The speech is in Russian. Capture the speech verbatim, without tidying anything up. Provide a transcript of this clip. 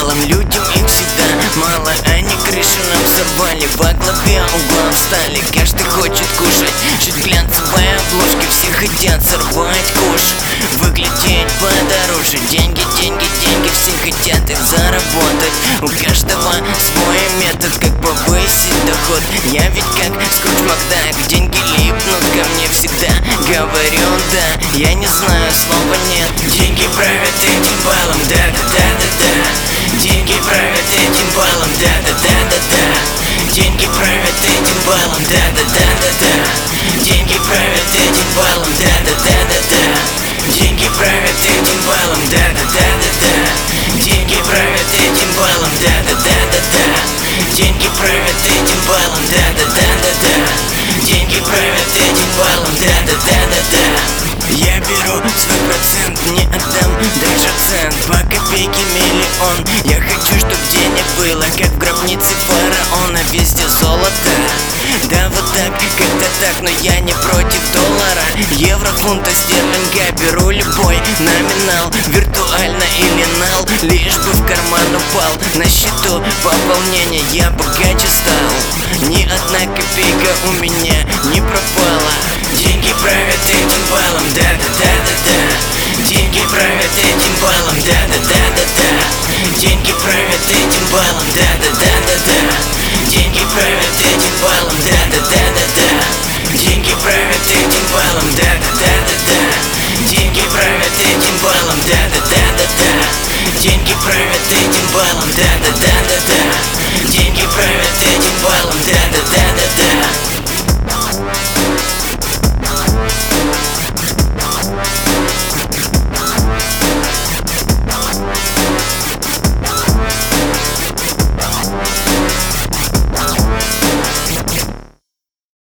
балом. Людям их всегда мало, они крыши нам сорвали. Во главе угла встали, каждый хочет кушать. Жить в глянцевой обложке, все хотят сорвать куш, выглядеть подороже. Деньги, деньги, деньги, все хотят их заработать. У каждого свой метод, как повысить доход. Я ведь как Скрудж Макдак, деньги липнут ко мне всегда. Говорю да, я не знаю, слова нет. Деньги правят этим балом, да-да-да-да-да. Деньги правят этим балом, да-да-да-да-да. Деньги правят этим балом, да-да-да-да-да. Деньги правят этим балом, да-да-да-да-да. Деньги правят этим балом, да-да-да-да-да. Деньги правят этим балом, да-да-да-да-да. Деньги правят этим балом, да-да-да-да-да. Деньги правят этим балом, да-да-да-да-да. Я беру свой процент, не отдам даже цент. По копейке миллион. Я хочу, чтоб денег было, как в гробнице фараона. Везде золото. Да вот так, как-то так, но я не против доллара, евро, фунта, стерлинга. Беру любой номинал, виртуально или нал, лишь бы в карман упал. На счету пополнение, я богаче стал. Ни одна копейка у меня не пропала. Деньги правят этим балом, да-да-да-да-да. Деньги правят этим балом, да-да-да-да-да. Деньги правят этим балом, да.